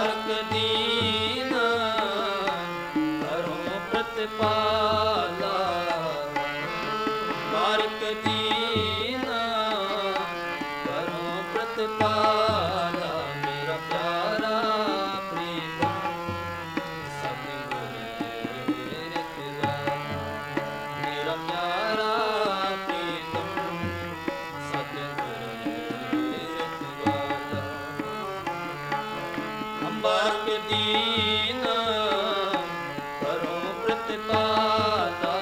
ਅੰਬਾਰਕ ਦੀਨ ਕਰੋ ਪ੍ਰਤਪਾਲਾ, ਅੰਬਾਰਕ ਦੀਨ ਕਰੋ ਪ੍ਰਤਪਾਲਾ, ਮੇਰਾ ਪਿਆਰਾ ਪ੍ਰੀਤਮ ਸਤਿਗੁਰ ਰਖਵਾਲਾ, ਮੇਰਾ ਪਿਆਰਾ ਪ੍ਰੀਤਮ ਸਤਿਗੁਰ ਰਖਵਾਲਾ। ਅੰਬਾਰਕ ਦੀਨ ਕਰੋ ਪ੍ਰਤਪਾਲਾ,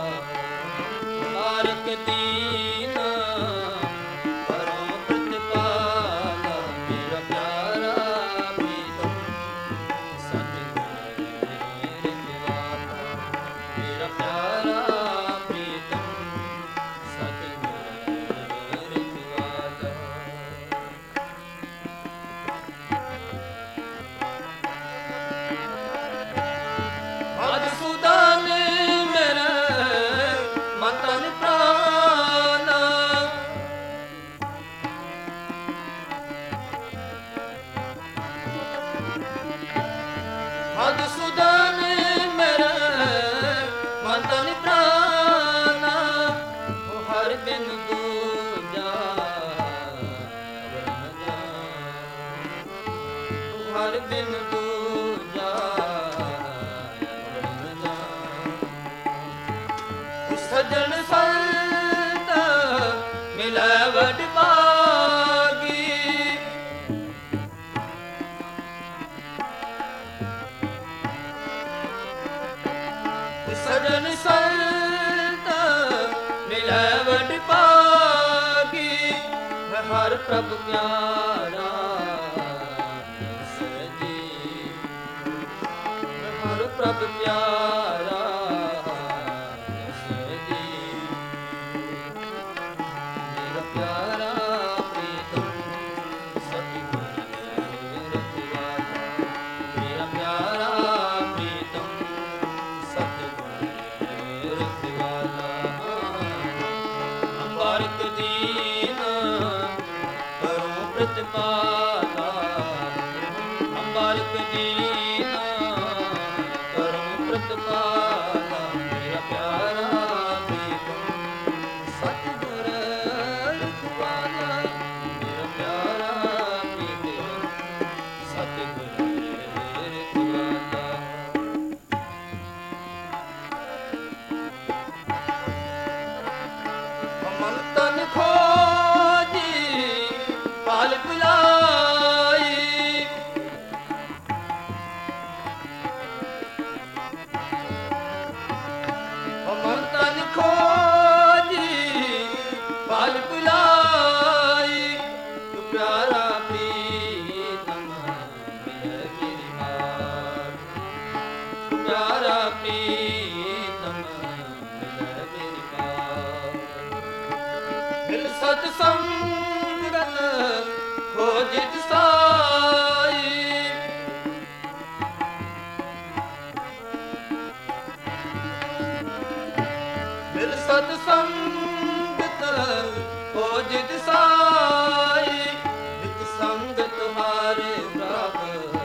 ਅੰਬਾਰਕ ਦੀਨ ਕਰੋ ਪ੍ਰਤਪਾਲਾ, ਮੇਰਾ ਪਿਆਰਾ ਪ੍ਰੀਤਮ ਸਤਿਗੁਰ ਰਖਵਾਲਾ, ਮੇਰਾ ਪਿਆਰਾ ਪ੍ਰੀਤਮ ਸਤਿਗੁਰ ਰਖਵਾਲਾ। ਮਧੂਸੂਦਨ ਮੇਰੇ ਮਨ ਤਨ ਪ੍ਰਾਨ, ਮਧੂਸੂਦਨ ਮੇਰੇ ਮਨ ਤਨ ਪ੍ਰਾਨ, ਉਹ ਹਰ ਬਿਨ ਦੂਜਾ ਵਰਨ ਜਾਨ, ਉਹ ਹਰ ਬਿਨ ਦੂਜਾ ਵਰਨ ਜਾਨ। ਸਜਣ ਸੰਤ ਮਿਲੈ ਵਡ ਭਾਗੀ, ਸਜਣ ਸੰਤ ਮਿਲੈ ਵਡ ਭਾਗੀ, ਹਰ ਪ੍ਰਭ ਪਿਆਰਾ ਸਜੀ, ਹਰ ਪ੍ਰਭ ਪਿਆਰਾ ਸਜੀ, ਮੇਰਾ ਪਿਆਰਾ ਪ੍ਰੀਤਮ ਸਤਿਗੁਰ ਰਖਵਾਲਾ, ਮੇਰਾ ਪਿਆਰਾ ਪ੍ਰੀਤਮ ਸਤਿਗੁਰ ਰਖਵਾਲਾ। ਅੰਬਾਰਕ ਦੀਨ ਕਰੋ ਪ੍ਰਤਪਾਲਾ, ਅੰਬਾਰਕ ਦੀਨ ਕਰੋ ਪ੍ਰਤਪਾਲਾ, ਮੇਰਾ ਪਿਆਰਾ ਪ੍ਰੀਤਮ ਸਤਿਗੁਰ ਰਖਵਾਲਾ, ਮੇਰਾ ਪਿਆਰਾ ਪ੍ਰੀਤਮ ਸਤਿਗੁਰ ਰਖਵਾਲਾ। ਮਨ ਤਨ ਖੋਜੀ ਪਾਲ ਬੁਲਾਈ, ਮਨ ਤਨ ਖੋਜੀ ਪਾਲ ਬੁਲਾਈ, ਤੂੰ ਪਿਆਰਾ ਪ੍ਰੀਤਮ ਮਿਲੈ ਮੇਰੀ ਮਾਤ, ਪਿਆਰਾ ਪ੍ਰੀਤਮ ਮਿਲੈ ਮੇਰੀ ਮਾਤ। ਮਿਲ ਸਤ ਸੰਗਤ ਖੋਜਿਤ ਸਾਈ, ਮਿਲ ਸਤ ਸੰਗਤ ਖੋਜਿਤ ਸਾਈ, ਨਿਤ ਸੰਗ ਤੁਮਾਰੇ ਪ੍ਰਭ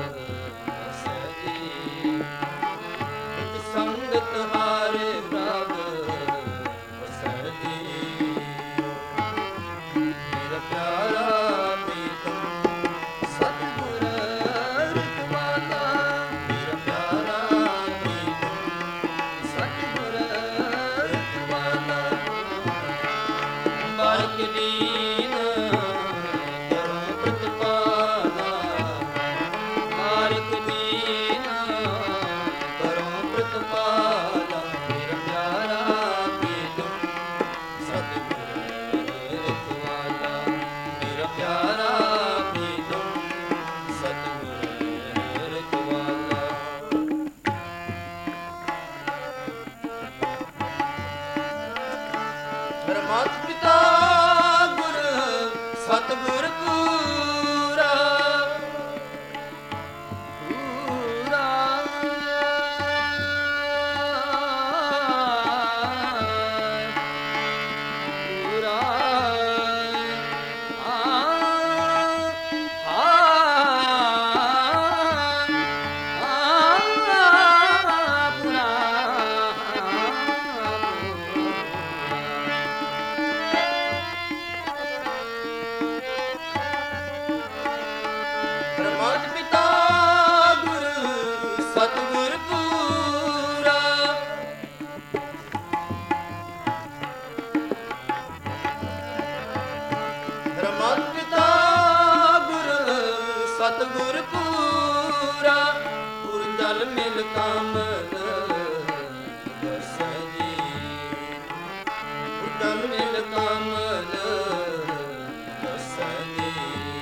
ਸਜੀ, ਨਿਤ ਸੰਗ ਤੁਮਾਰੇ ਪ੍ਰਭ ਸਜੀ, ਮੇਰਾ ਪਿਆਰਾ ਪ੍ਰੀਤਮ ਸਤਿਗੁਰ ਰਖਵਾਲਾ, ਮੇਰਾ ਪਿਆਰਾ ਪ੍ਰੀਤਮ ਸਤਿਗੁਰ ਰਖਵਾਲਾ, ਜਲ ਮਿਲ ਕਮਲ ਦਸੈ ਜੀ, ਜਲ ਮਿਲ ਕਮਲ ਦਸੈ ਜੀ।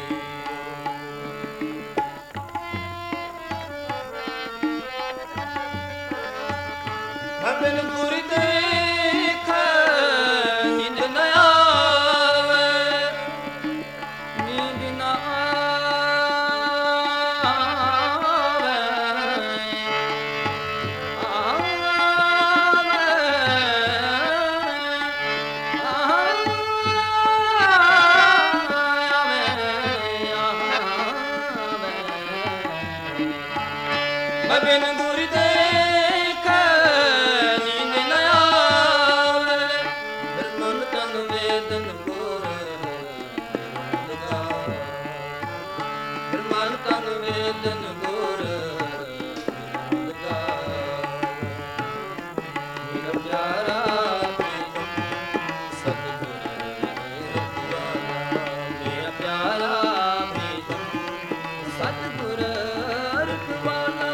ਬਿਨ ਗੁਰ ਦੇਖ ਨੀਂਦ ਨ ਆਵੇ, ਨੀਂਦ ਨ ਆਵੇ, ਆਵੇ ਬਿਨ ਗੁਰ ਦੇਖ ਨੀਂਦ ਨ ਆਵੇ, ਫਿਰ ਮਨ ਤਨ ਵੇਦਨ ਗੁਰ ਲਗਾਵੇ, ਫਿਰ ਮਨ ਤਨ ਵੇਦਨ ਗੁਰ ਲਗਾਵੇ। ਮੇਰਾ ਪਿਆਰਾ ਪ੍ਰੀਤਮ ਸਤਿਗੁਰ ਰਖਵਾਲਾ, ਮੇਰਾ ਪਿਆਰਾ ਪ੍ਰੀਤਮ ਸਤਿਗੁਰ ਰਖਵਾਲਾ।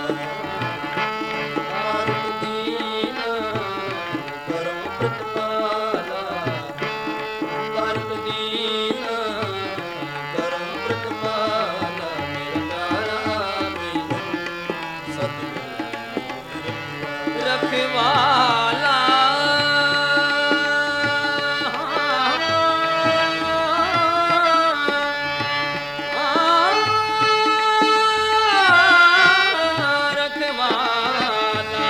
ਰਖਵਾਲਾ ਰਖਵਾਲਾ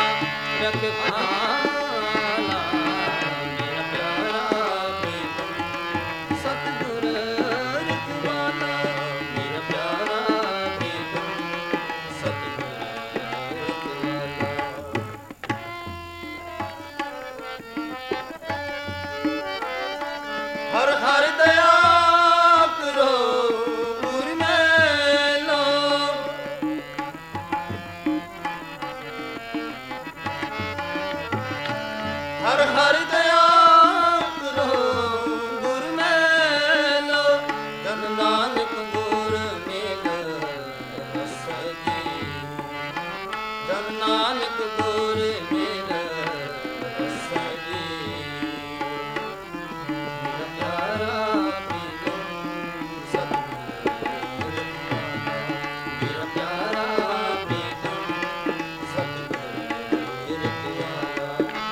ਰਖਵਾਲਾ, ਮੇਰਾ ਪਿਆਰਾ ਪ੍ਰੀਤਮ ਸਤਿਗੁਰ ਰਖਵਾਲਾ, ਮੇਰਾ ਪਿਆਰਾ ਪ੍ਰੀਤਮ ਸਤਿਗੁਰ ਰਖਵਾਲਾ। ਹਰ ਹਰ ਦਇਆ ਕਰੋ ਗੁਰ ਮੈਲੋ, ਹਰ ਹਰ ਦਇਆ ਕਰੋ ਗੁਰ ਮੈਲੋ, ਜਨ ਨਾਨਕ ਗੁਰ ਮਿਲ ਵਸੈ ਜੀ, ਜਨ ਨਾਨਕ ਗੁਰ ਮਿਲ ਵਸੈ ਜੀ। ਮੇਰਾ ਪਿਆਰਾ ਪ੍ਰੀਤਮ ਸਤਿਗੁਰ ਰਖਵਾਲਾ, ਮੇਰਾ ਪਿਆਰਾ ਪ੍ਰੀਤਮ ਸਤਿਗੁਰ ਰਖਵਾਲਾ।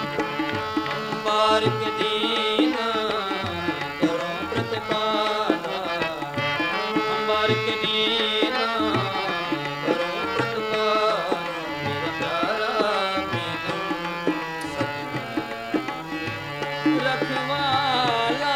ਬਾਰਿਕ ਦੀਨ ਕਰੋ ਪ੍ਰਤਿਪਾਲਾ, ਬਾਰਿਕ ਦੀਨ ਕਰੋ ਪ੍ਰਤਿਪਾਲਾ, ਮੇਰਾ ਪਿਆਰਾ ਪ੍ਰੀਤਮ ਸਤਿਗੁਰ ਰਖਵਾਲਾ।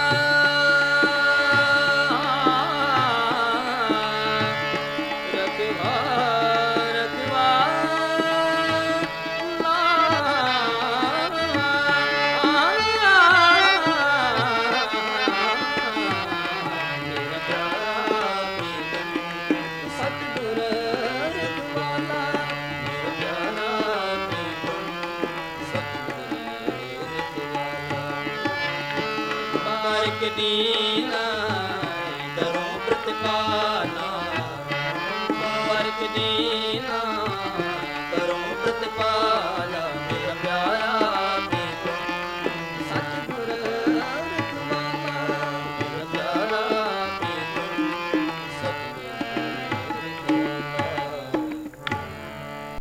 ਬਾਰਿਕ ਦੀਨ ਕਰੋ ਪ੍ਰਤਿਪਾਲਾ, ਬਾਰਿਕ ਦੀਨ ਕਰੋ ਪ੍ਰਤਿਪਾਲਾ,